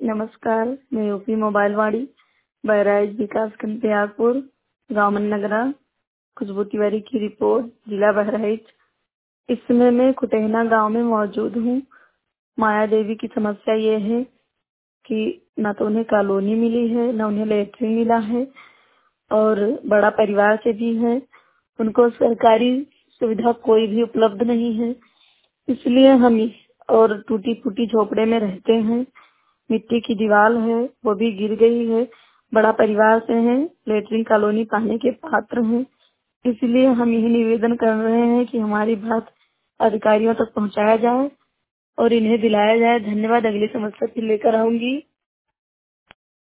नमस्कार, मैं UP mobile वाड़ी बहराइच विकास खंड त्यागपुर गाँव मननगरा खुशबू तिवारी की रिपोर्ट जिला बहराइच। इस समय मैं कुटेहना गांव में मौजूद हूँ। माया देवी की समस्या ये है कि न तो उन्हें कॉलोनी मिली है, न उन्हें लेटरिन मिला है और बड़ा परिवार से भी है। उनको सरकारी सुविधा कोई भी उपलब्ध नहीं है, इसलिए हम और टूटी फूटी झोपड़े में रहते हैं। मिट्टी की दीवार है, वो भी गिर गई है। बड़ा परिवार से हैं, लेटरिन कॉलोनी पाने के पात्र हैं। इसलिए हम यही निवेदन कर रहे हैं कि हमारी बात अधिकारियों तक पहुंचाया जाए और इन्हें दिलाया जाए। धन्यवाद। अगली समस्या फिर लेकर आऊंगी।